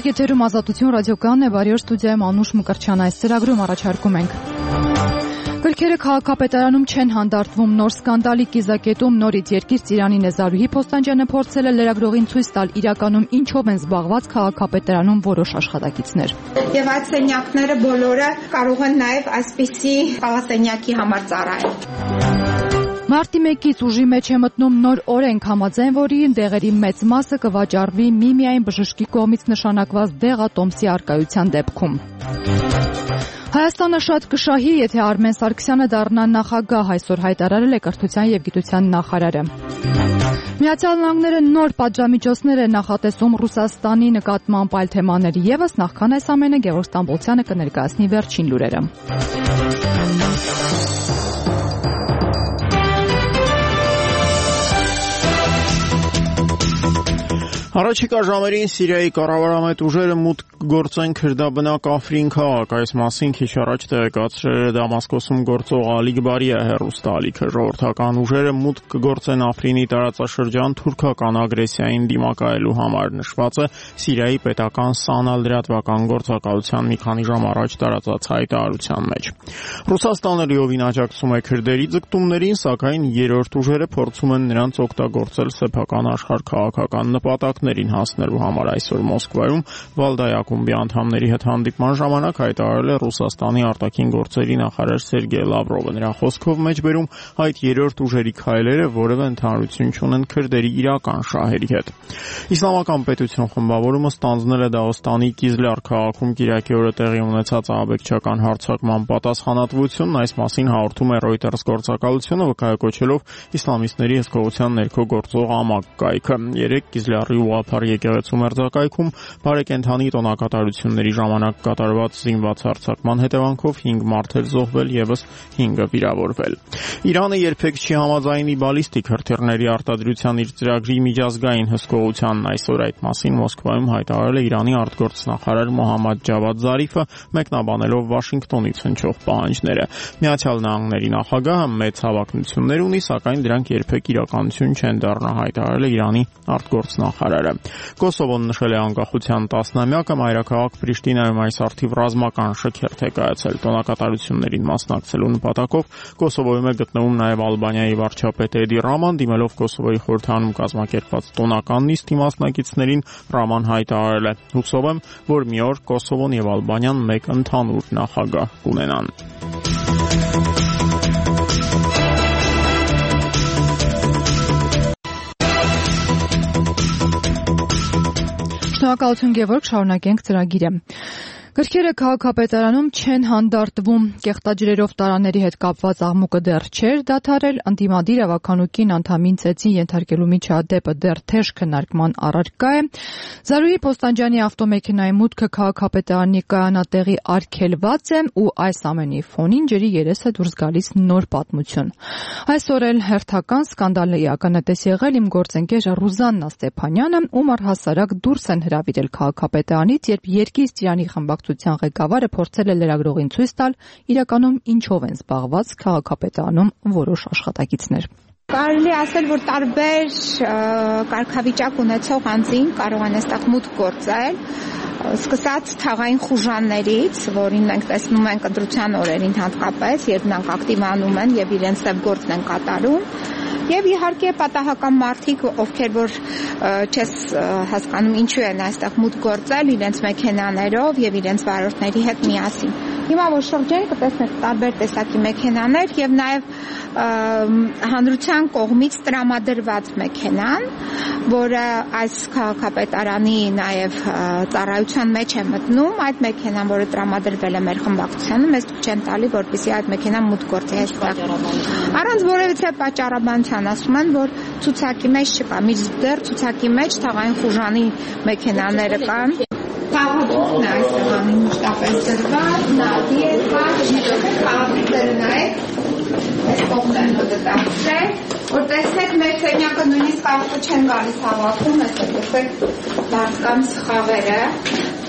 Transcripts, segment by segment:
Հարգելի եթերում Ազատություն ռադիոկայանն է, բարի օր, ստուդիայում Անուշ Մկրտչյան, այս ծրագրում առաջարկում ենք Գրքերը քաղաքապետարանում չեն հանդարտվում, նոր սկանդալի կիզակետում նորից Երկիր Ծիրանին է Զարուհի Փոստանջյանը փորձել է լրագրողին ցույց տալ իրականում ինչով են զբաղված քաղաքապետարանում որոշ աշխատակիցներ։ Եվ այդ սենյակները բոլորը կարող են նաև այսպիսի խաղասենյակի համար ծառայել։ Մարտի 1-ից ուժի մեջ է մտնում նոր օրենք, համաձայն որի դեղերի մեծ մասը կվաճառվի միմիայն բժշկի կողմից նշանակված դեղատոմսի առկայության դեպքում։ Հայաստանը շատ կշահի, եթե Արմեն Սարգսյանը դառնա նախագահ, այսօր հայտարարել է Կրթության և գիտության նախարարը։ Միացյալ Նահանգները նոր պատժամիջոցներ է նախատեսում Ռուսաստանի նկատմամբ այլ թեմաների ևս, նախքան այս ամենը Գևորգ Ստամբոլցյանը կներկայացնի վերջին լուրերը։ Առաջիկա ժամերին Սիրիայի կառավարամետ ուժերը մուտք գործեն քրդաբնակ Աֆրին քաղաք, այս մասին քիչ առաջ տեղեկացրել է Դամասկոսում գործող Ալի Գբարիա հեռուստաալիքը։ Ժողովրդական ուժերը մուտք կգործեն Աֆրինի տարածաշրջան թուրքական ագրեսիային դիմակայելու համար, նշված է Սիրիայի պետական Սանալ լրատվական գործակալության մի քանի ժամ առաջ տարածած հայտարարության մեջ։ Ռուսաստանը լիովին աջակցում է քրդերի ձգտումներին, սակայն երրորդ ուժերը փորձում են նրանց օգտագործել սեփական աշխարհ քաղաքական նպատակներին հասնելու համար։ Այսօր Մոսկվայում Վալդայ ակումբի անդամների հետ հանդիպման ժամանակ հայտարարել է Ռուսաստանի արտաքին գործերի նախարար Սերգեյ Լավրովը։ Նրա խոսքով մեջբերում այդ երրորդ ուժերի քայլերը որևէ ընդհանրություն չունեն քրդերի իրական շահերի հետ։ Իսլամական պետություն խմբավորումը ստանձնել է Դաղստանի Կիզլյար քաղաքում Կիրակի օրը տեղի ունեցած ահաբեկչական հարձակման պատասխանատվությունն, այս մասին հաղորդում է Reuters գործակալությունը, վկայակոչելով իսլամիստների հսկողության ներքո գործող ամակ կայքը։ Երեկ Կիզլյարի ուղղափառ եկեղեցու մերձակայքում բարեկենդանի տոնակատարությունների ժամանակ կատարված զինված հարձակման հետևանքով 5 մարդ էր զոհվել, ևս 5-ը վիրավորվել։ Իրանը երբեք չի համաձայնի բալիստիկ հրթիռների արտադրության իր ծրագրի միջազգային հսկողությանն, այսօր այդ մասին Մոսկվայում հայտարարել է Իրանի արտգործնախարար Մոհամմադ Ջավադ Զարիֆը, մեկնաբանելով Վաշինգտոնից հնչող պահանջները։ Միացյալ Նահանգների նախագահը մեծ հավակնություններ ունի, սակայն դրանք երբեք իրականություն չեն դառնա, հայտարարել է Իրանի արտգործնախարարը։ Կոսովոն նշել է անկախության 10-ամյակը, մայրաքաղաք Պրիշտինայում այս առթիվ ռազմական շքերթ է կայացել։ Տոնակատարություններին մասնակցելու նպատակով Կոսովոյում է գտնվում նաև Ալբանիայի վարչապետ Էդի Ռաման, դիմելով Կոսովոյի խորհրդանում կազմակերպված տոնական նիստի մասնակիցներին Ռաման հայտարարել է. «Հուսով եմ, որ մի օր Կոսովոն եւ Ալբանիան մեկ ընդհանուր նախագահ կունենան»։ Շնորհակալություն Գևորգ, շարունակենք ծրագիրը։ Գրքերը քաղաքապետարանում չեն հանդարտվում, կեղտաջրերով տարաների հետ կապված աղմուկը դեռ չէր դադարել, ընդդիմադիր ավականուկին անդամին ծեծին ենթարկելու միջադեպը դեռ թեժ քննարկման առարկա է։ Զարուհի Փոստանջյանի ավտոմեքենայի մուտքը քաղաքապետարանի կայանատեղի արգելված է ու այս ամենի ֆոնին ջրի երես է դուրս գալիս նոր պատմություն։ Այսօր էլ հերթական սկանդալի ականատես եղել իմ գործընկեր Ռուզաննա Ստեփանյանը, ում առհասարակ դուրս են հրավիրել քաղաքապետարանից, երբ Երկիր Ծիրանի խմբակցության ղեկավարը փորձել է լրագրողին ցույց տալ իրականում ինչով են զբաղված քաղաքապետարանում որոշ աշխատակիցներ։ Կարելի ասել, որ տարբեր կարգավիճակ ունեցող անձին կարող են այստեղ մուտք գործել, սկսած թաղային խուժաններից, որին մենք տեսնում ենք ընտրության օրերին հատկապես, երբ նրանք ակտիվանում են եւ իրենց դեպ գործն են կատարում, եւ իհարկե պատահական մարդիկ, ովքեր որ չես հասկանում ինչու են այստեղ մուտք գործել իրենց մեքենաներով եւ իրենց վարորդների հետ միասին։ Հիմա որ շրջեն կտեսնեք տարբեր տեսակի մեքենաներ եւ նաեւ հանրության կողմից տրամադրված մեքենան, որը այս քաղաքապետարանի նաեւ ծառայության մեջ է մտնում, այդ մեքենան, որը տրամադրվել է մեր խմբակցությանը, մեզ դուք չեն տալի, որպեսզի այդ մեքենան մուտք գործի այստեղ։ Առանց որևիցե պատճառաբանության ասում են, որ ցուցակի մեջ չկա, մինչդեռ ցուցակի մեջ թաղային խուժանի մեքենաները կան։ Թաղադրումն է այստեղ անմիջապես դրված, նավի է կար, խաղադրիքները նայեք, այս կողմն են մոտեցել, որ տեսնեք մեր սենյակը նույնիսկ ավտո չեն գալիս հավաքում, տեսեք մարդկանց խաղերը,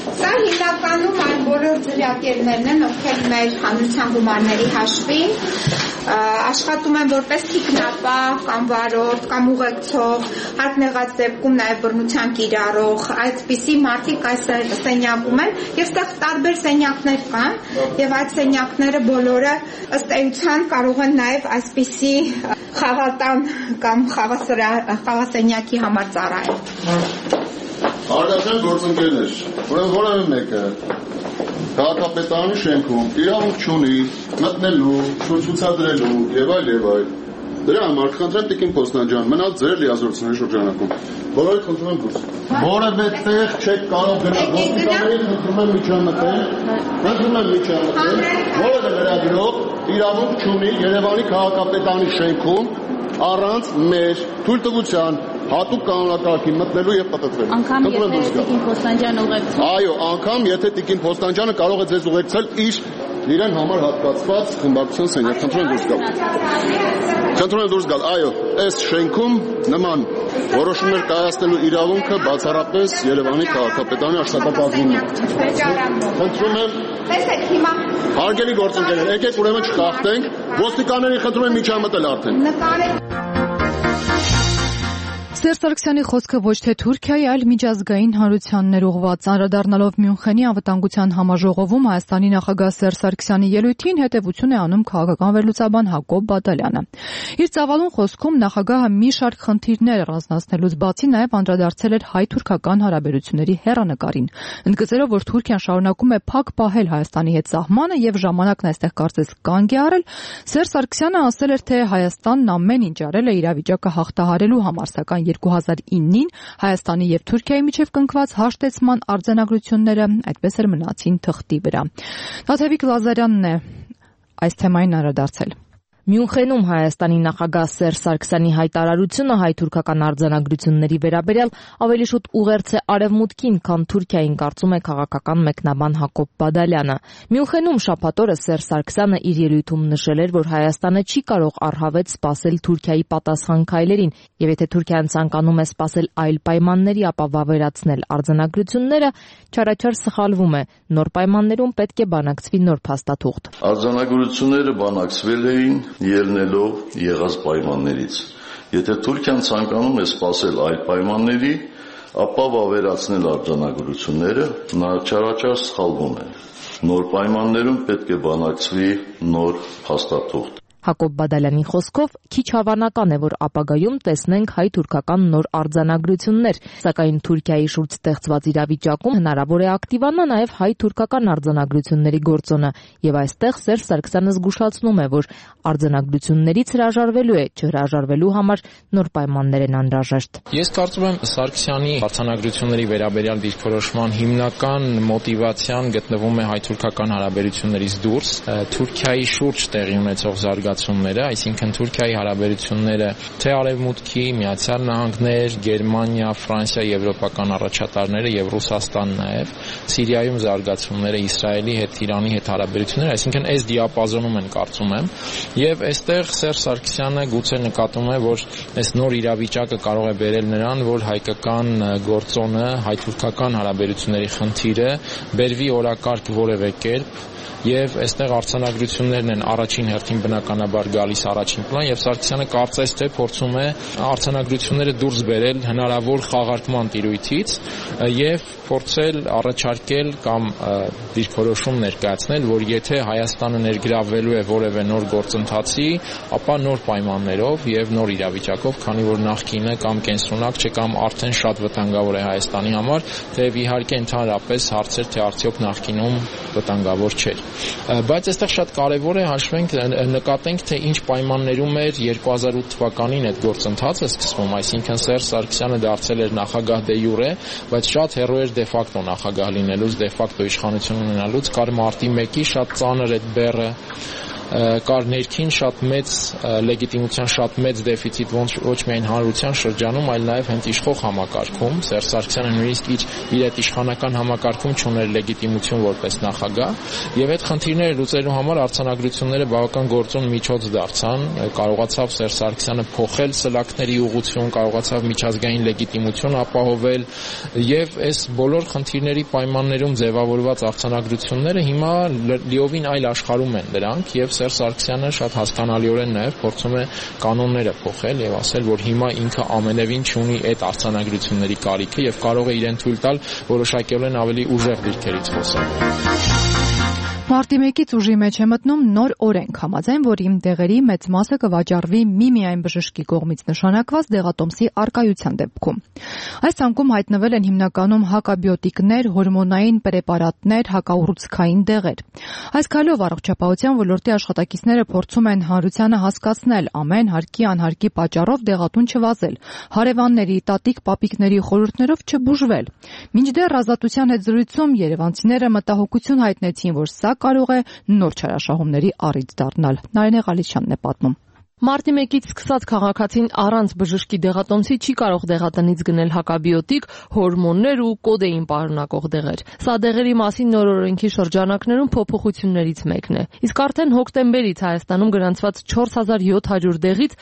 Սա հիմնականում այն բոլոր ձրակերներն են, ովքեր մեր հանրության գումարների հաշվին աշխատում են որպես թիկնապահ կամ վարորդ կամ ուղեկցող, հարկ դեպքում նաև բռնության կիրառող, այդպիսի մարդիկ այս սենյակում են եւ այդտեղ տարբեր սենյակներ կան եւ այդ սենյակները բոլորը ըստ էության կարող են նաև այսպիսի խաղատան կամ խաղասենյակի համար ծառայել։ Արտաշեն գործընկերներ, ուրեմն որևէ մեկը քաղաքապետարանի շենքում իրավունք չունի մտնելու, ցուցադրելու եւ այլ։ Դրա համար խնդրեմ Տիկին Փոստանջան, մնալ ձեր լիազորությունների շրջանակում։ Բոլորը խնդրում եմ դուրս։ Որևէ տեղ չեք կարող գնալ, ոստիկաններին խնդրում եմ միջամտել, որևէ լրագրող իրավունք չունի Երևանի քաղաքապետարանի շենքում առանց մեր թույլտվության հատուկ կանոնակարգի մտնելու եւ պատտվելու։ Անկամ եթե Տիկին Փոստանջանը ուղեկցում։ Այո, անկամ եթե Տիկին Փոստանջանը կարող է ձեզ ուղեկցել իրեն համար հատկացված խմբակցության սենյակ։ Խնդրում եմ դուրս գալ։ Այո, այս շենքում նման որոշումներ կայացնելու իրավունքը բացառապես Երևանի քաղաքապետարանի աշխատակազմում է։ Խնդրում եմ տեսեք հիմա հարգելի գործընկերներ, եկեք ուրեմն չխախտենք, ոստիկաններին խնդրում եմ միջամտել արդեն։ Սերժ Սարգսյանի խոսքը ոչ թե Թուրքիայի, այլ միջազգային հանրությաններ ուղղված։ Անդրադառնալով Մյունխենի անվտանգության համաժողովում Հայաստանի նախագահ Սերժ Սարգսյանի ելույթին հետևություն է անում քաղաքական վերլուծաբան Հակոբ Բադալյանը։ Իր ծավալուն խոսքում նախագահը մի շարք խնդիրներ առանձնացնելուց բացի նաև անդրադարձել էր հայ-թուրքական հարաբերությունների հեռանկարին, ընդգծելով, որ Թուրքիան շարունակում է փակ պահել Հայաստանի հետ սահմանը եւ ժամանակն այստեղ կարծես կանգ է առել։ Սերժ Սարգսյանը ասել էր, թե Հայաստանն ամեն ինչ արել է իրավիճակը հաղթահարելու համար, սակայն 2009-ին Հայաստանի եւ Թուրքիայի միջև կնքված հաշտեցման արձանագրությունները այդպես էլ մնացին թղթի վրա։ Տաթևիկ Լազարյանն է այս թեմային անդրադարձել։ Մյունխենում Հայաստանի նախագահ Սերժ Սարգսյանի հայտարարությունը հայ-թուրքական արձանագրությունների վերաբերյալ ավելի շուտ ուղերձ է արևմուտքին, քան Թուրքիային, կարծում է քաղաքական մեկնաբան Հակոբ Բադալյանը։ Մյունխենում շաբաթ օրը Սերժ Սարգսյանը իր ելույթում նշել էր, որ Հայաստանը չի կարող առհավետ սպասել Թուրքիայի պատասխան քայլերին, եւ եթե Թուրքիան ցանկանում է սպասել այլ պայմանների, ապա վավերացնել արձանագրությունները չարաչար սխալվում է։ Նոր պայմաններում պետք է բանակցվի նոր փաստաթուղթ։ Արձանագրությունները բանակցվել էին ելնելով եղած պայմաններից։ Եթե Թուրքիան ցանկանում է սպասել այլ պայմանների, ապա վավերացնել արձանագրությունները նա չարաչար սխալվում է։ Նոր պայմաններում պետք է բանակցվի նոր փաստաթուղթ։ Հակոբ Բադալյանի խոսքով քիչ հավանական է, որ ապագայում տեսնենք հայ-թուրքական նոր արձանագրություններ, սակայն Թուրքիայի շուրջ ստեղծված իրավիճակում հնարավոր է ակտիվանա նաև հայ-թուրքական արձանագրությունների գործոնը, եւ այստեղ Սերժ Սարգսյանը զգուշացնում է, որ արձանագրություններից հրաժարվելու է, չհրաժարվելու համար նոր պայմաններ են անհրաժեշտ։ Ես կարծում եմ Սարգսյանի արձանագրությունների վերաբերյալ դիրքորոշման հիմնական մոտիվացիան գտնվում է հայ-թուրքական հարաբերություններից դուրս, Թուրքիայի շուրջ տեղի ունեցող զարգացումները, այսինքն Թուրքիայի հարաբերությունները թե Արևմուտքի, Միացյալ Նահանգներ, Գերմանիա, Ֆրանսիա, եվրոպական առաջատարները եւ Ռուսաստան նաեւ, Սիրիայում զարգացումները, Իսրայելի հետ, Իրանի հետ հարաբերությունները, այսինքն այս դիապազոնում են կարծում եմ, եւ այստեղ Սերժ Սարգսյանը գուցե նկատում է, որ այս նոր իրավիճակը կարող է բերել նրան, որ հայկական գործոնը, հայ-թուրքական հարաբերությունների խնդիրը բերվի օրակարգ որևէ կերպ եւ այստեղ արձանագրություններն են առաջին հերթին բնականաբար գալիս առաջին պլան եւ Սարգսյանը կարծես թե փորձում է արձանագրությունները դուրս բերել հնարավոր խաղարկման տիրույթից եւ փորձել առաջարկել կամ դիրքորոշում ներկայացնել, որ եթե Հայաստանը ներգրավվելու է որևէ նոր գործընթացի, ապա նոր պայմաններով եւ նոր իրավիճակով, քանի որ նախկինը կամ կենսունակ չէ կամ արդեն շատ վտանգավոր է Հայաստանի համար, թեև իհարկե ընդհանրապես հարցեր թե արդյոք նախկինում վտանգավոր չէր։ Բայց այստեղ շատ կարևոր է հաշվենք, նկատենք, թե ինչ պայմաններում էր 2008 թվականին այդ գործընթացը սկսվում, այսինքն Սերժ Սարգսյանը դարձել էր նախագահ դե յուրե, բայց շատ հեռու էր դե ֆակտո նախագահ լինելուց, դե ֆակտո իշխանություն ունենալուց, կար մարտի 1-ի շատ ծանր այդ բեռը կար ներքին շատ մեծ լեգիտիմության շատ մեծ դեֆիցիտ ոչ միայն հանրության շրջանում, այլ նաև հենց իշխող համակարգում։ Սերժ Սարգսյանը նույնիսկ իր այդ իշխանական համակարգում չուներ լեգիտիմություն որպես նախագահ, եւ այդ խնդիրները լուծելու համար արձանագրությունները բավական գործոն միջոց դարձան։ Կարողացավ Սերժ Սարգսյանը փոխել սլաքների ուղղություն, կարողացավ միջազգային լեգիտիմություն ապահովել, եւ այս բոլոր խնդիրների պայմաններում ձևավորված արձանագրությունները հիմա լիովին այլ աշխարհում են դրանք, եւ Սերժ Սարգսյանը շատ հասկանալիորեն նաև փորձում է կանոնները փոխել եւ ասել, որ հիմա ինքը ամենևին չունի այդ արձանագրությունների կարիքը եւ կարող է իրեն թույլ տալ որոշակիորեն ավելի ուժեղ դիրքերից խոսել։ Մարտի 1-ից ուժի մեջ է մտնում նոր օրենք, համաձայն որի դեղերի մեծ մասը կվաճառվի միմիայն բժշկի կողմից նշանակված դեղատոմսի առկայության դեպքում։ Այս ցանկում հայտնվել են հիմնականում հակաբիոտիկներ, հորմոնային պրեպարատներ, հակաուռուցքային դեղեր։ Այս քայլով առողջապահության ոլորտի աշխատակիցները փորձում են հանրությանը հասկացնել ամեն հարկի անհարկի պատճառով դեղատուն չվազել, հարևանների, տատիկ-պապիկների խորհուրդներով չբուժվել։ Մինչդեռ Ազատության հետ զրույցում երևանցիները մտահոգություն հայտնեցին, որ սա կարող է նոր չարաշահումների առիթ դառնալ։ Նարինե Ղալիչյանն է պատմում։ Մարտի 1-ից սկսած քաղաքացին առանց բժշկի դեղատոմսի չի կարող դեղատնից գնել հակաբիոտիկ, հորմոններ ու կոդեին պարունակող դեղեր։ Սա դեղերի մասին նոր օրենքի շրջանակներում փոփոխություններից մեկն է։ Իսկ արդեն հոկտեմբերից Հայաստանում գրանցված 4700 դեղից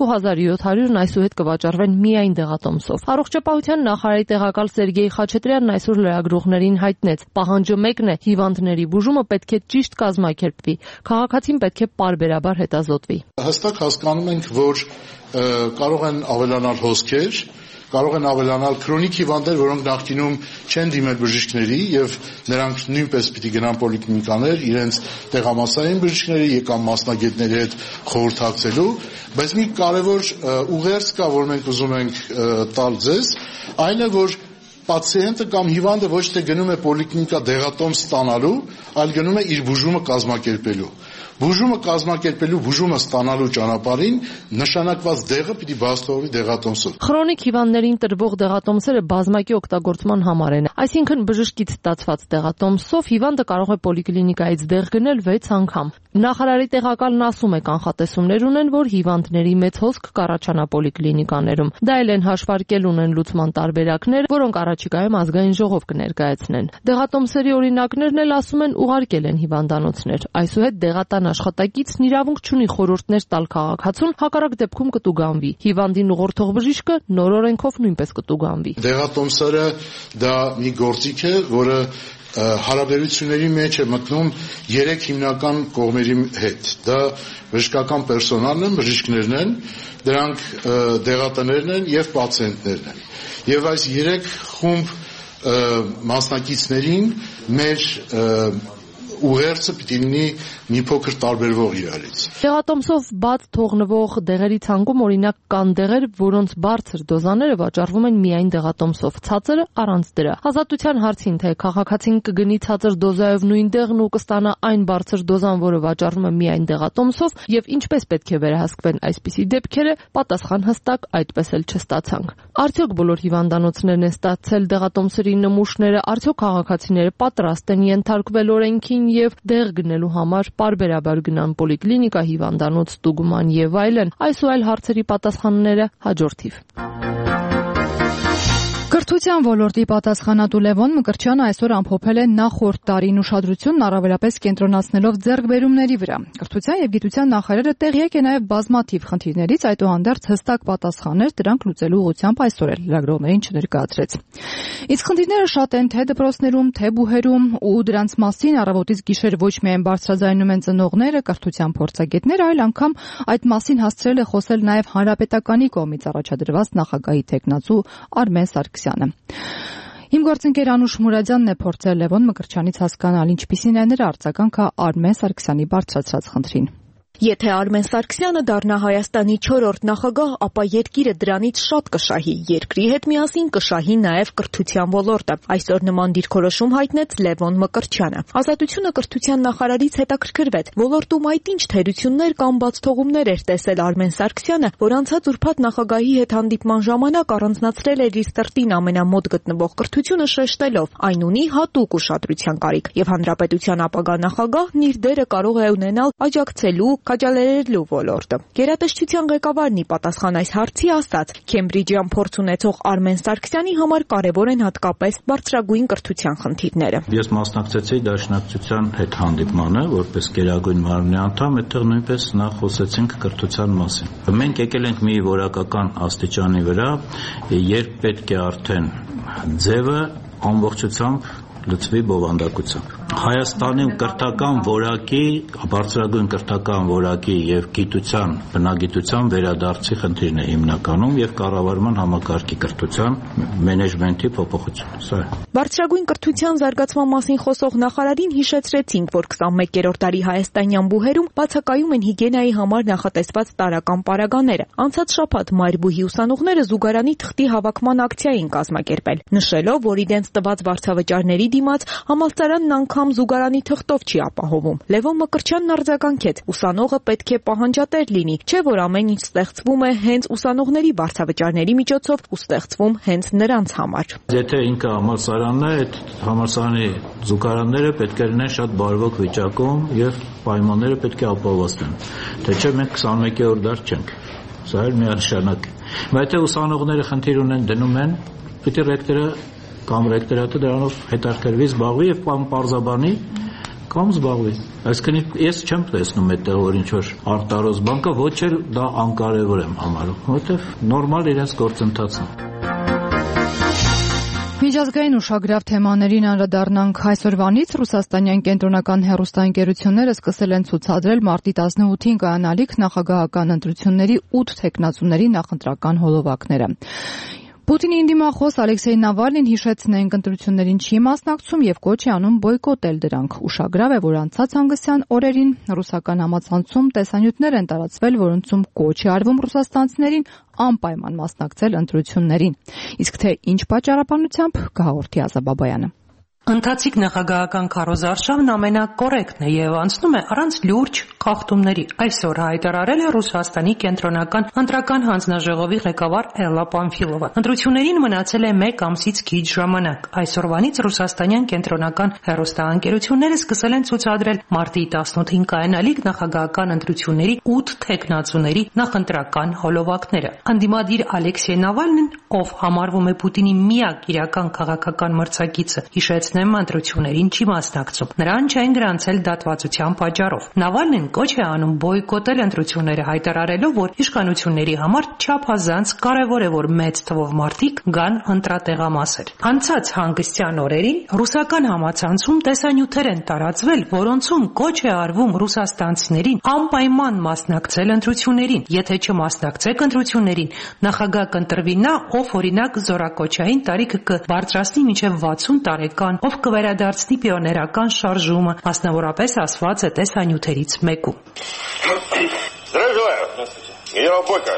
2700-ն այսուհետ կվաճառվեն միայն դեղատոմսով։ Առողջապահության նախարարի տեղակալ Սերգեյ Խաչատրյանն այսօր լրագրողներին հայտնեց. պահանջը մեկն է՝ հիվանդների բուժումը պետք է ճիշտ կազմակերպվի։ Քաղաքացին պետք է պարբերաբար հետազոտվի։ Հստակ հասկանում ենք, որ կարող են ավելանալ հոսքեր, կարող են ավելանալ քրոնիկ հիվանդներ, որոնք նախկինում չեն դիմել բժիշկների եւ նրանք նույնպես պիտի գնան պոլիկլինիկաներ իրենց տեղամասային բժիշկների կամ մասնագետների հետ խորհրդակցելու, բայց մի կարևոր ուղերձ կա, որ մենք ուզում ենք տալ ձեզ, այն է, որ պացիենտը կամ հիվանդը ոչ թե գնում է պոլիկլինիկա դեղատոմս ստանալու, այլ գնում է իր բուժումը կազմակերպելու։ Բուժումը կազմակերպելու, բուժումը ստանալու ճանապարհին նշանակված դեղը պիտի բաց թողնի դեղատոմսով։ Քրոնիկ հիվանդներին տրվող դեղատոմսերը բազմակի օգտագործման համար են։ Այսինքն բժշկից ստացված դեղատոմսով հիվանդը կարող է պոլիկլինիկայից դեղ գնել 6 անգամ։ Նախարարի տեղակալն ասում է, կանխատեսումներ ունեն, որ հիվանդների մեծ հոսք կառաջանա պոլիկլինիկաներում։ Դա էլ են հաշվարկել ունեն լուծման տարբերակներ, որոնք առաջիկայում ազգային ժողով կներկայացնեն։ Դեղատոմսերի օրինակներն էլ ասում են ուղարկել են հիվանդանոցներ։ Այսուհետ դեղատան աշխատակիցն իրավունք չունի խորհուրդներ տալ քաղաքացուն, հակառակ դեպքում կտուգանվի։ Հիվանդին ուղղորդող բժիշկը նոր օրենքով նույնպես կտուգանվի։ Դեղատոմսերը դա մի գործիք է, որը հարաբերությունների մեջ է մտնում 3 հիմնական կողմերի հետ։ Դա բժշկական պերսոնալն են, բժիշկներն են, դրանք դեղատներն են եւ պացիենտներն են։ Եվ այս 3 խումբ մասնակիցներին մեր ուղերձը պիտի լինի մի փոքր տարբերվող իրարից։ Դեղատոմսով բաց թողնվող դեղերի ցանկում օրինակ կան դեղեր, որոնց բարձր դոզաները վաճառվում են միայն դեղատոմսով, ցածրը առանց դրա։ Ազատության հարցին, թե քաղաքացին կգնի ցածր դոզայով նույն դեղն ու կստանա այն բարձր դոզան, որը վաճառվում է միայն դեղատոմսով, եւ ինչպես պետք է վերահսկվեն այսպիսի դեպքերը, պատասխան հստակ այդպես էլ չստացանք։ Արդյոք բոլոր հիվանդանոցներն են ստացել դեղատոմսերի նմուշները, արդյոք քաղաքացիները պատրաստ են ենթարկվել օրենքին եւ դեղ գնելու համար պարբերաբար գնան պոլիկլինիկա, հիվանդանոց, ստուգման եւ այլն։ Այս ու այլ հարցերի պատասխանները հաջորդիվ։ Կրթության ոլորտի պատասխանատու Լևոն Մկրտչյանը այսօր ամփոփել է նախորդ տարին ուշադրությունն առավելապես կենտրոնացնելով ձեռքբերումների վրա։ Կրթության եւ գիտության նախարարը տեղյակ է նաեւ բազմաթիվ խնդիրներից, այդուհանդերձ հստակ պատասխաններ դրանք լուծելու ուղղությամբ այսօր էլ լրագրողներին չներկայացրեց։ Իսկ խնդիրները շատ են թե դպրոցներում, թե բուհերում, ու դրանց մասին առավոտից գիշեր ոչ միայն բարձրաձայնում են ծնողները, կրթության փորձագետները, այլ անգամ այդ մասին հասցրել է խոսել նաեւ Հանրապետականի կողմից առաջադրված նախագահի թեկնածու Արմեն Սարգսյանը։ Իմ գործընկեր Անուշ Մուրադյանն է փորձել Լևոն Մկրտչյանից հասկանալ ինչպիսին է նրա արձագանքը Արմեն Սարգսյանի բարձրացրած խնդրին։ Եթե Արմեն Սարգսյանը դառնա Հայաստանի 4-րդ նախագահ, ապա երկիրը դրանից շատ կշահի, երկրի հետ միասին կշահի նաև կրթության ոլորտը։ Այսօր նման դիրքորոշում հայտնեց Լևոն Մկրտչյանը։ Ազատությունը կրթության նախարարից հետաքրքրվեց, ոլորտում այդ ինչ թերություններ կամ բացթողումներ էր տեսել Արմեն Սարգսյանը, որ անցած ուրբաթ նախագահի հետ հանդիպման ժամանակ առանձնացրել էր իր սրտին ամենամոտ գտնվող կրթությունը շեշտելով. այն ունի հատուկ ուշադրության կարիք, եւ հանրապետության ապագա նախագահն իր դերը կարող է ունենալ աջակցելու, քաջալերելու ոլորտը։ Գերատեսչության ղեկավարն ի պատասխան այս հարցի ասաց. Քեմբրիջյան փորձ ունեցող Արմեն Սարգսյանի համար կարևոր են հատկապես բարձրագույն կրթության խնդիրները։ Ես մասնակցեցի դաշնակցության հետ հանդիպմանը, որպես գերագույն մարմնի անդամ, այդտեղ նույնպես նախ խոսեցինք կրթության մասին։ Մենք եկել ենք մի որակական աստիճանի վրա, երբ պետք է արդեն ձևը ամբողջությամբ լծվի բովանդակությամբ։ Հայաստանում կրթական որակի, բարձրագույն կրթական որակի եւ գիտության, բնագիտության վերադարձի խնդիրն է հիմնականում եւ կառավարման համակարգի կրթության մենեջմենթի փոփոխություն։ Սա է։ Բարձրագույն կրթության զարգացման մասին խոսող նախարարին հիշեցրեցինք, որ 21-րդ դարի հայաստանյան բուհերում բացակայում են հիգիենայի համար նախատեսված տարրական պարագաները։ Անցած շաբաթ Մայրբուհի ուսանողները զուգարանի թղթի հավաքման ակցիա էին կազմակերպել, նշելով, որ իրենց տված վարձավճարների դիմաց համալսարանն անգամ զուգարանի թղթով չի ապահովում։ Լևոն Մկրտչյանն արձագանքեց. ուսանողը պետք է պահանջատեր լինի, չէ՞ որ ամեն ինչ ստեղծվում է հենց ուսանողների վարձավճարների միջոցով ու ստեղծվում հենց նրանց համար։ Եթե ինքը համալսարանն է, այդ համալսարանի զուգարանները պետք է լինեն շատ բարվոք վիճակում եւ պայմանները պետք է ապահովված լինեն։ Թե չէ մենք 21-րդ դար չենք։ Սա էլ միանշանակ է։ Բայց եթե ուսանողները խնդիր ունեն, դնում են, պիտի ռեկտորը կամ ռեկտորատը դրանով հետաքրքրվի, զբաղվի եւ կամ պարզաբանի կամ զբաղվի։ Այսինքն ես չեմ տեսնում այդտեղ որ ինչ որ արտարոց բանկը ոչ էլ դա անկարևոր եմ համարում, որովհետեւ նորմալ իրենց գործընթացն է։ Միջազգային ուշագրավ թեմաներին անդրադառնանք այսօրվանից ռուսաստանյան կենտրոնական հեռուստաընկերությունները սկսել են ցուցադրել մարտի 18-ին կայանալիք նախագահական ընտրությունների 8 թեկնածուների նախընտրական հոլովակները։ Պուտինի դիմախոս Ալեքսեյ Նավալնին հիշեցնենք ընտրություններին չի մասնակցում եւ կոչ է անում բոյկոտել դրանք։ Ուշագրավ է, որ անցած հանգստյան օրերին ռուսական համացանցում տեսանյութեր են տարածվել, որոնցում կոչ է արվում ռուսաստանցիներին անպայման մասնակցել ընտրություններին։ Իսկ թե ինչ պատճառաբանությամբ կհաղորդի Ազաբաբայանը։ Ընթացիկ նախագահական քարոզարշավն ամենակոռեկտն է եւ անցնում է առանց լուրջ խախտումների։ Այսօր հայտարարել է Ռուսաստանի կենտրոնական ընտրական հանձնաժողովի ղեկավար Էլլա Պամֆիլովը։ Ընտրություններին մնացել է 1 ամսից քիչ ժամանակ։ Այսօրվանից ռուսաստանյան կենտրոնական հեռուստաընկերությունները սկսել են ցուցադրել մարտի 18-ին կայանալիք նախագահական ընտրությունների 8 թեկնածուների նախընտրական հոլովակները։ Անդիմադիր Ալեքսեյ Նավալնին, ով համարվում է Պուտինի միակ իրական քաղաքական մրցակիցը, հիշեց ընտրություններին չի մասնակցում։ Նրան չեն գրանցել դատվածության պատճառով։ Նավալնին կոչ է անում բոյկոտել ընտրությունները, հայտարարելով, որ իշխանությունների համար չափազանց կարևոր է, որ մեծ թվով մարդիկ գան ընտրատեղամասեր։ Անցած հանգստյան օրերին ռուսական համացանցում տեսանյութեր են տարածվել, որոնցում կոչ է արվում ռուսաստանցիներին անպայման մասնակցել ընտրություններին։ Եթե չմասնակցեք ընտրություններին, նախագահ կընտրվի նա, ով օրինակ զորակոչային տարիքը կբարձրացնի մինչև 60 տարեկան, ով կվերադարձնի պիոներական շարժումը, մասնավորապես ասված է տեսանյութերից մեկում։ Здравия желаю. Здравствуйте. Генерал Бойко.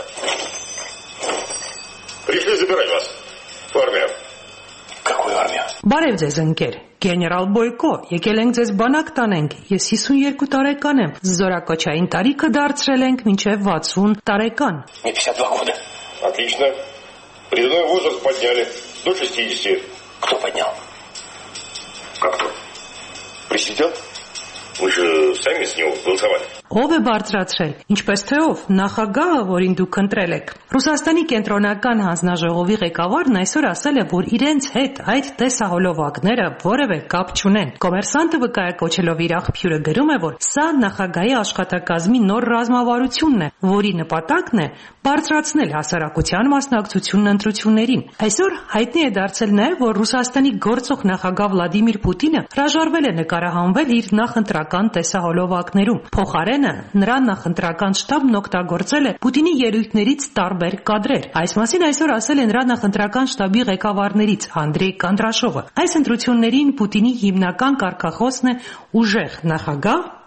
Пришли забирать вас в армию. Какую армию? Բարև ձեզ ընկեր, գեներալ Բոյկո, եկել ենք ձեզ բանակ տանենք, ես 52 տարեկան եմ, զորակոչային տարիքը դարձրել ենք մինչև 60 տարեկան։ Мне 52 года. Отлично. Призывной возраст подняли до 60. Кто поднял? Как кто? Президент? Мы же сами с него голосовали. Ով է բարձրացրել, ինչպես թե ով, նախագահը, որին դուք ընտրել եք։ Ռուսաստանի կենտրոնական հանձնաժողովի ղեկավարն այսօր ասել է, որ իրենց հետ այդ տեսահոլովակները որևէ կապ չունեն։ Կոմերսանտը վկայակոչելով իր աղբյուրը գրում է, որ սա նախագահի աշխատակազմի նոր ռազմավարությունն է, որի նպատակն է բարձրացնել հասարակության մասնակցությունն ընտրություններին։ Այսօր հայտնի է դարձել նաև, որ Ռուսաստանի գործող նախագահ Վլադիմիր Պուտինը հրաժարվել է նկարահանվել իր նախընտրական տեսահոլովակներում։ Փոխարենը նրա նախընտրական շտաբն օգտագործել է Պուտինի ելույթներից տարբեր կադրեր։ Այս մասին այսօր ասել է նրա նախընտրական շտաբի ղեկավարներից Անդրեյ Կոնտրաշովը։ Այս ընտրություններին Պուտինի հիմնական կարգախոսն է ուժեղ նախագահ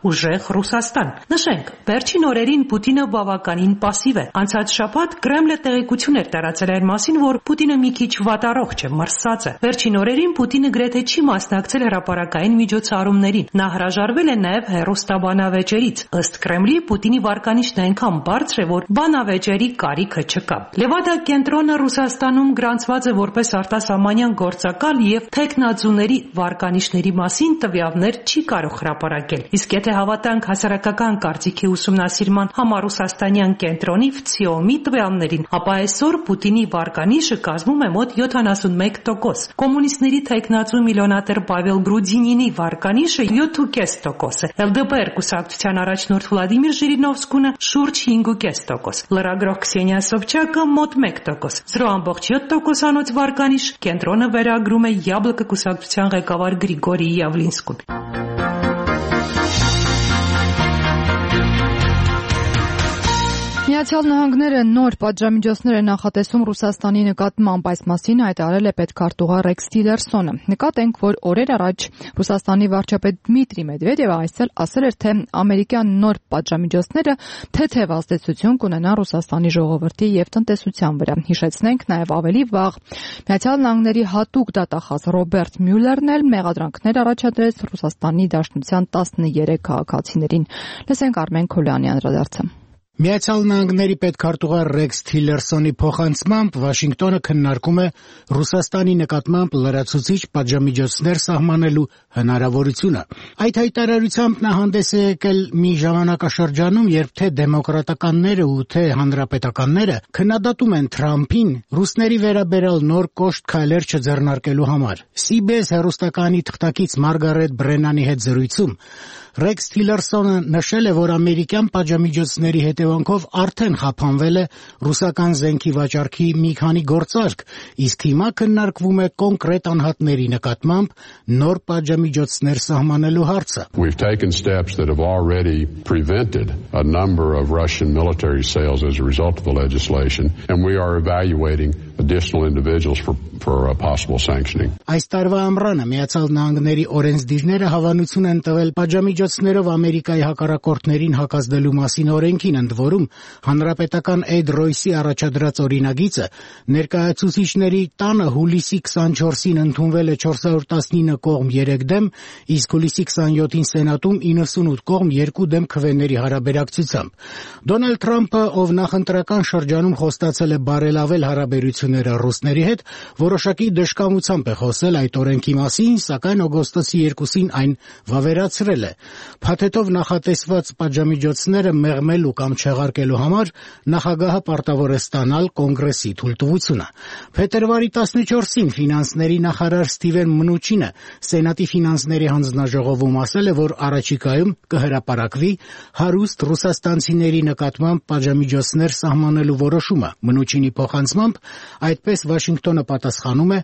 ուժեղ Ռուսաստան։ Նշենք, վերջին օրերին Պուտինը բավականին պասիվ է։ Անցած շաբաթ Կրեմլը տեղեկություն էր տարածել այն մասին, որ Պուտինը մի քիչ վատառողջ է, մրսած է։ Վերջին օրերին Պուտինը գրեթե չի մասնակցել հրապարակային միջոցառումներին։ Նա հրաժարվել է նաև հեռուստաբանավեճերից։ Ըստ Կրեմլի, Պուտինի վարկանիշն այնքան բարձր է, որ բանավեճերի կարիքը չկա։ Լևադա կենտրոնը Ռուսաստանում գրանցված է որպես արտասահմանյան գործակալ եւ թեկնածուների վարկանիշների մասին տվյալներ չի կարող հրապարակել։ Իսկ եթե հավատանք հասարակական կարծիքի ուսումնասիրման համառուսաստանյան կենտրոնի վցիոմի տվյալներին, ապա այսօր Պուտինի վարկանիշը կազմում է մոտ 71%։ Կոմունիստների թեկնածու միլիոնատեր Պավել Գրուդինինի վարկանիշը 7.5% է։ ԼԴՊ կուսակցության առաջնորդ Վլադիմիր Ժիրինովսկունը շուրջ 5.5%։ Լրագրող Քսենիա Սովչակը մոտ 1%։ 0.7%-անոց վարկանիշ կենտրոնը վերագրում է Յաբլկը կուսակցության ղեկավար Գրիգորի Յավլինսկուն։ Միացյալ Նահանգները նոր պատժամիջոցներ է նախատեսում Ռուսաստանի նկատմամբ, այս մասին հայտարարել է պետքարտուղար Ռեքս Տիլերսոնը։ Նկատենք, որ օրեր առաջ Ռուսաստանի վարչապետ Դմիտրի Մեդվեդևը ասել էր, թե ամերիկյան նոր պատժամիջոցները թեթև ազդեցություն կունենան Ռուսաստանի ժողովրդի եւ տնտեսության վրա։ Հիշեցնենք նաեւ ավելի վաղ Միացյալ Նահանգների հատուկ դատախազ Ռոբերտ Մյուլերն էլ մեղադրանքներ առաջադրեց Ռուսաստանի Դաշնության 13 քաղաքացիներին։ Լսենք Արմեն Քոլյանի անդրադարձը։ Միացյալ Նահանգների պետքարտուղար Ռեքս Թիլերսոնի փոխանցմամբ Վաշինգտոնը քննարկում է Ռուսաստանի նկատմամբ լրացուցիչ պատժամիջոցներ սահմանելու հնարավորությունը։ Այդ հայտարարությամբ նա հանդես է եկել մի ժամանակաշրջանում, երբ թե դեմոկրատականները ու թե հանրապետականները քննադատում են Թրամփին ռուսների վերաբերյալ նոր կոշտ քայլեր չձեռնարկելու համար։ CBS հեռուստականի թղթակից Մարգարետ Բրենանի հետ զրույցում Ռեքս Թիլերսոնը նշել է, որ ամերիկյան պատժամիջոցների հետևանքով արդեն խափանվել է ռուսական զենքի վաճառքի մի քանի գործարք, իսկ հիմա քննարկվում է կոնկրետ անհատների նկատմամբ նոր պատժամիջոցներ սահմանելու հարցը։ We've taken steps that have already prevented a number of Russian military sales as a result of the legislation, and we are evaluating additional individuals for a possible sanctioning. Այս տարվա ամռանը Միացյալ Նահանգների օրենսդիրները հավանություն են տվել պատժամիջոցներով Ամերիկայի հակառակորդներին հակազդելու մասին օրենքին, ընդ որում հանրապետական Էդ Ռոյսի առաջադրած օրինագիծը ներկայացուցիչների տանը հուլիսի 24-ին ընդունվել է 419 կողմ 3 դեմ, իսկ հուլիսի 27-ին Սենատում 98 կողմ 2 դեմ քվեների հարաբերակցությամբ։ Դոնալդ Թրամփը, ով նախընտրական շրջանում խոստացել է բարելավել հարաբերությունները ռուսների հետ, որոշակի դժկամությամբ է խոսել այդ օրենքի մասին, սակայն օգոստոսի 2-ին այն վավերացրել է։ Փաթեթով նախատեսված պատժամիջոցները մեղմելու կամ չեղարկելու համար նախագահը պարտավոր է ստանալ կոնգրեսի թույլտվությունը։ Փետրվարի 14-ին ֆինանսների նախարար Ստիվեն Մնուչինը Սենատի ֆինանսների հանձնաժողովում ասել է, որ առաջիկայում կհրապարակվի հարուստ ռուսաստանցիների նկատմամբ պատժամիջոցներ սահմանելու որոշումը։ Մնուչինի փոխանցմամբ այդպես Վաշինգտոնը պատասխանում է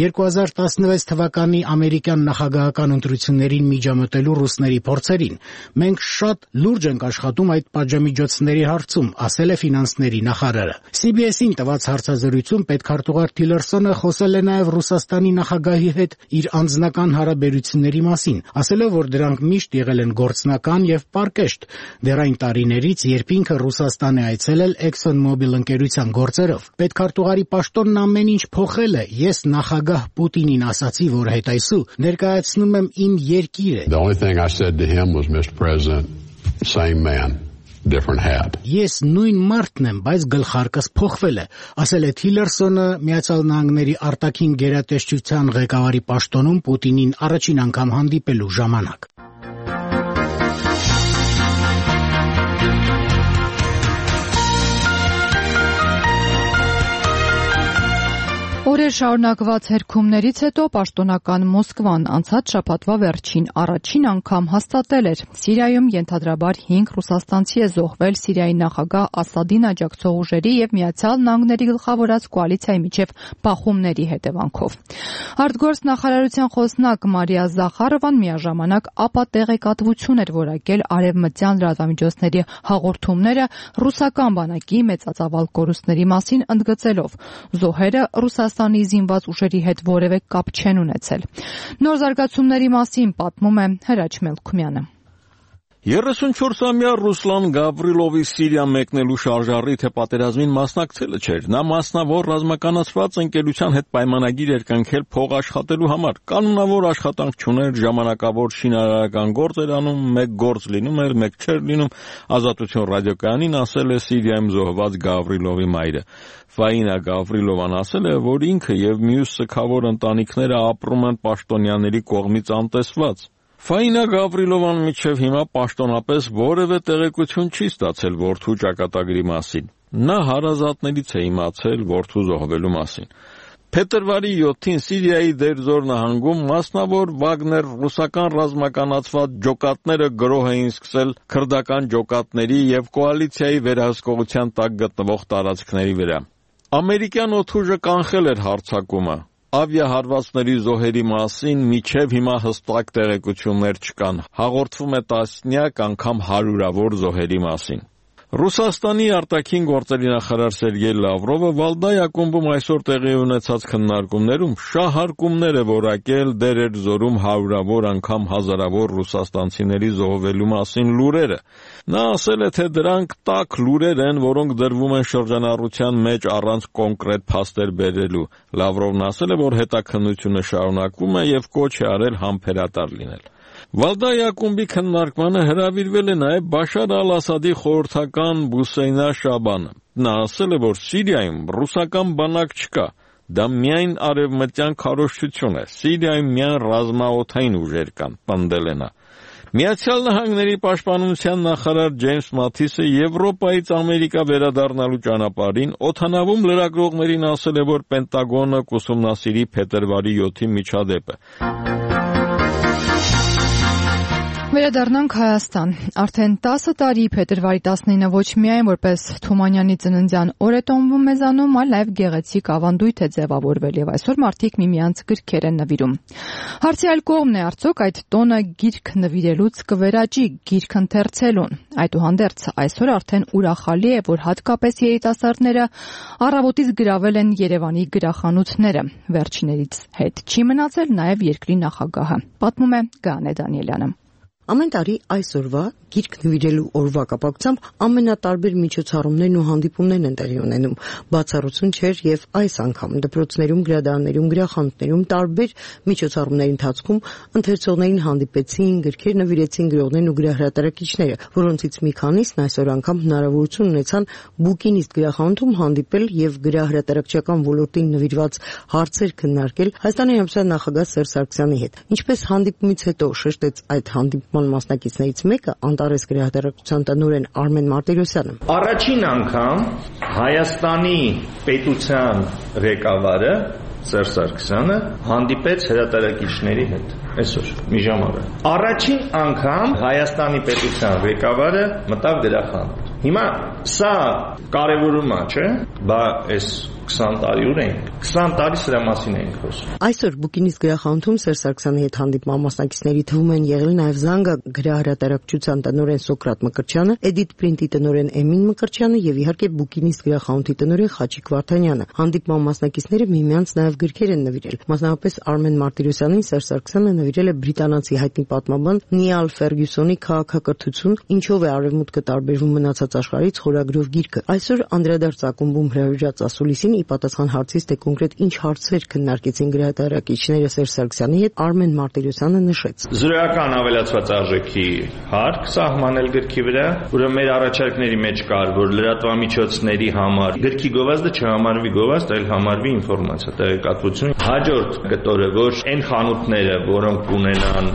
2016 թվականի ամերիկյան նախագահական ընտրություններին միջամտելու ռուսների փորձերին։ Մենք շատ լուրջ ենք աշխատում այդ պատժամիջոցների հարցում, ասել է ֆինանսների նախարարը։ CBS-ին տված հարցազրույցում պետքարտուղար Թիլերսոնը խոսել է նաև Ռուսաստանի նախագահի հետ իր անձնական հարաբերությունների մասին, ասելով, որ դրանք միշտ եղել են գործնական եւ պարկեշտ, դեռ այն տարիներից, երբ ինքը Ռուսաստան է այցելել ExxonMobil ընկերության գործերով։ Պետքարտուղարի պաշտոնն ամեն ինչ փոխել է։ Ես նախագահ Պուտինին ասացի, որ հետայսու ներկայացնում եմ իմ երկիրը։ The only thing I said to him was, Mr. President, same man, different hat. Ես նույն մարդն եմ, բայց գլխարկս փոխվել է, ասել է Թիլերսոնը Միացյալ Նահանգների արտաքին գերատեսչության ղեկավարի պաշտոնում Պուտինին առաջին անգամ հանդիպելու ժամանակ։ Օրեր շարունակված հերքումներից հետո պաշտոնական Մոսկվան անցած շաբաթվա վերջին առաջին անգամ հաստատել էր Սիրիայում ենթադրաբար 5 ռուսաստանցի է զոհվել Սիրիայի նախագահ Ասադին աջակցող ուժերի եւ Միացյալ Նահանգների գլխավորած կոալիցիայի միջև բախումների հետևանքով։ Արտգործ նախարարության խոսնակ Մարիա Զախարովան միաժամանակ ապատեղեկատվություն էր որակել արևմտյան լրատվամիջոցների հաղորդումները ռուսական բանակի մեծածավալ կորուստների մասին, ընդգծելով զոհերը Ռուսաստանի զինված ուժերի հետ որևէ կապ չեն ունեցել։ Նոր զարգացումների մասին պատմում է Հրաչ Մելքումյանը։ 34-ամյա Ռուսլան Գավրիլովի Սիրիա մեկնելու շարժառիթը պատերազմին մասնակցելը չէր։ Նա մասնավոր ռազմականացված ընկերության հետ պայմանագիր էր կնքել փող աշխատելու համար։ Կանոնավոր աշխատանք չուներ, ժամանակավոր շինարարական գործ էր անում, մեկ գործ լինում էր, մեկ չէր լինում։ Ազատություն ռադիոկայանին ասել է Սիրիայում զոհված Գավրիլովի մայրը։ Ֆաինա Գավրիլովան ասել է, որ ինքը եւ մյուս սգավոր ընտանիքները ապրում են պաշտոնյաների կողմից անտեսված։ Ֆաինա Գավրիլովան մինչև հիմա պաշտոնապես որևէ տեղեկություն չի ստացել որդու ճակատագրի մասին։ Նա հարազատներից է իմացել որդու զոհվելու մասին։ Փետրվարի 7-ին Սիրիայի Դերզոր նահանգում մասնավոր Վագներ ռուսական ռազմականացված ջոկատները գրոհ էին սկսել քրդական ջոկատների եւ կոալիցիայի վերահսկողության տակ գտնվող տարածքների վրա։ Ամերիկյան օդուժը կանխել էր հարձակումը։ Ավիահարվածների զոհերի մասին մինչև հիմա հստակ տեղեկություններ չկան։ Հաղորդվում է տասնյակ անգամ հարյուրավոր զոհերի մասին։ Ռուսաստանի արտաքին գործերի նախարար Սերգեյ Լավրովը Վալդայ ակումբում այսօր տեղի ունեցած քննարկումներում շահարկումներ է որակել Դերերձորում հարյուրավոր անգամ հազարավոր ռուսաստանցիների զոհվելու մասին լուրերը։ Նա ասել է, թե դրանք տաք լուրեր են, որոնք դրվում են շրջանառության մեջ առանց կոնկրետ փաստեր բերելու։ Լավրովն ասել է, որ հետաքննությունը շարունակվում է եւ կոչ է արել համբերատար լինել։ Վալդայ ակումբի քննարկմանը հրավիրվել է նաև Բաշար al-Ասադի խորհրդական Բուսեյնա Շաբանը։ Նա ասել է, որ Սիրիայում ռուսական բանակ չկա, դա միայն արևմտյան քարոզչություն է, Սիրիայում միայն ռազմաօդային ուժեր կան, պնդել է նա։ Միացյալ Նահանգների պաշտպանության նախարար Ջեյմս Մաթիսը Եվրոպայից Ամերիկա վերադառնալու ճանապարհին օդանավում լրագրողներին ասել է, որ Պենտագոնը կուսումնասիրի փետրվարի 7-ի միջադեպը։ Վերադառնանք Հայաստան։ Արդեն 10 տարի փետրվարի 19-ը ոչ միայն որպես Թումանյանի ծննդյան օր է տոնվում մեզանում, այլ նաև գեղեցիկ ավանդույթ է ձևավորվել եւ այսօր մարդիկ միմյանց գրքեր են նվիրում։ Հարցի այլ կողմն է արդյոք այդ տոնը գիրք նվիրելուց կվերաճի գիրք ընթերցելուն։ Այդուհանդերձ այսօր արդեն ուրախալի է, որ հատկապես երիտասարդները առավոտից գրավել են Երևանի գրախանութները։ Վերջիներից հետ չի մնացել նաև երկրի նախագահը։ Պատմում է Գանե Դանիելյանը։ Ամեն տարի այսօրվա գիրք նվիրելու օրվա կապակցությամբ ամենատարբեր միջոցառումներն ու հանդիպումներն են տեղի ունենում։ Բացառություն չէր եւ այս անգամ դպրոցներում, գրադարաններում, գրախանութներում տարբեր միջոցառումների ընթացքում ընթերցողներին հանդիպեցին, գրքեր նվիրեցին գրողներն ու գրահրատարակիչները, որոնցից մի քանիսն այսօր անգամ հնարավորություն ունեցան Բուկինիստ գրախանութում հանդիպել եւ գրահրատարակչական ոլորտին նվիրված հարցեր քննարկել Հայաստանի Հանրապետության նախագահ Սերժ Սարգսյանի հետ։ Ինչպես հանդիպումից հետո շեշտեց այդ հանդիպման մասնակիցներից մեկը Անտարես գրահրատարակության տնօրեն Արմեն Մարտիրոսյանը։ Առաջին անգամ Հայաստանի պետության ղեկավարը Սերժ Սարգսյանը հանդիպեց հրատարակիչների հետ այսօր մի ժամ առաջ։ Առաջին անգամ Հայաստանի պետության ղեկավարը մտավ գրախանութ։ Հիմա սա կարևորում է, չէ՞, բա այս 20 տարի ուր ենք։ 20 տարի սրա մասին ենք խոսում։ Այսօր Բուկինիստ գրախանութում Սերժ Սարգսյանի հետ հանդիպման մասնակիցների թվում են եղել նաև Զանգա գրահրատարակչության տնօրեն Սոկրատ Մկրտչյանը, Էդիթ Պրինտի տնօրեն Էմին Մկրտչյանը եւ իհարկե Բուկինիստ գրախանութի տնօրեն Խաչիկ Վարդանյանը։ Հանդիպման մասնակիցները միմյանց նաև գրքեր են նվիրել։ Մասնավորապես Արմեն Մարտիրոսյանին Սերժ Սարգսյանը նվիրել է բրիտանացի հայտնի պատմաբան Նիալ Ֆերգյուսոնի Քաղաքակրթություն, ինչով է արևմուտքը տարբերվում մնացած աշխարհից խորագրով գիրքը։ Այսօր անդրադարձ ակումբում հրավիրած ասուլիսին ի պատասխան հարցից, թե կոնկրետ ինչ հարցեր քննարկեցին գրահրատարակիչները Սերժ Սարգսյանի հետ, Արմեն Մարտիրոսյանը նշեց. Զրոյական ավելացված արժեքի հարկ սահմանել գրքի վրա, ուրեմն մեր առաջարկների մեջ կար, որ լրատվամիջոցների համար գրքի գովազդը չհամարվի գովազդ, այլ համարվի ինֆորմացիա, տեղեկատվություն։ Հաջորդ կտորը, որ այն խանութները, որոնք ունենան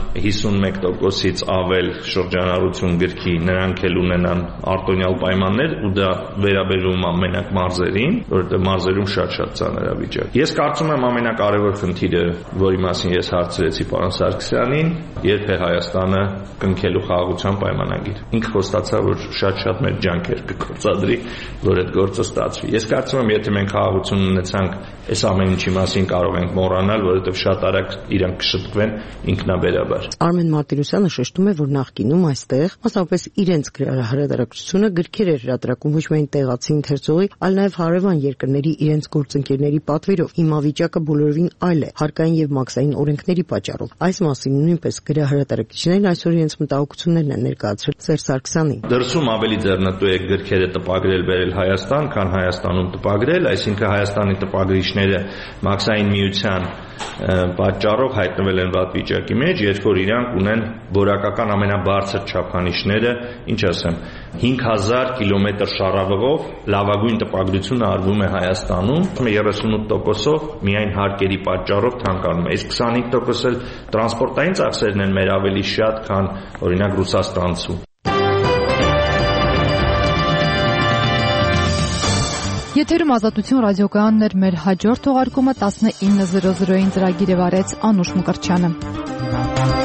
51%-ից ավել շրջանառություն գրքի, նրանք էլ ունենան արտոնյալ պայմաններ, ու դա վերաբերում է մենակ մարզերին, որովհետև մարզերում շատ ծանր է վիճակը։ Ես կարծում եմ ամենակարևոր խնդիրը, որի մասին ես հարցրեցի պարոն Սարգսյանին, երբ է Հայաստանը կնքելու խաղաղության պայմանագիր։ Ինքը խոստացավ, որ շատ մեր ջանքեր կգործադրի, որ այդ գործը ստացվի։ Ես կարծում եմ, եթե մենք խաղաղություն ունեցանք, այս ամեն ինչի մասին կարող ենք մոռանալ, որովհետև շատ արագ իրանք կշտկվեն ինքնաբերաբար։ Արմեն Մարտիրոսյանը շեշտում է, որ նախկինում այստեղ, մասնավորապես իրենց գրահրատարակչությունը գրքեր էր հրատարակում ոչ միայն տեղացի ընթերցողի, այլ նաև հարևան երկրների իրենց գործընկերների պատվերով, իմավիճակը բոլորովին այլ է, հարկային եւ մաքսային օրենքների պատճառով։ Այս մասին նույնպես գրահրատարակիչներն այսօր իրենց մտահոգություններն են ներկայացրել Սերժ Սարգսյանին։ Դրսում ավելի ձեռնտու է գրքերը տպագրել բերել Հայաստան, քան Հայաստանում տպագրել, այսինքն Հայաստանի տպագրիչները մաքսային միության պատճառով հայտնվել են վատ վիճակի մեջ, երբ որ իրանք ունեն որակական ամենաբարձր չափանիշները, ինչ ասեմ, 5000 կիլոմետր շառավղով լավագույն տպագրությունը արվում է Հայաստանում, 38%-ով միայն հարկերի պատճառով թանկանում է, իսկ 25% էլ տրանսպորտային ծախսերն են մեր ավելի շատ, քան օրինակ Ռուսաստանցու։ Եթերում Ազատություն ռադիոկայանն էր, մեր հաջորդ թողարկումը 19:00-ին ծրագիրը վարեց Անուշ Մկրտչյանը։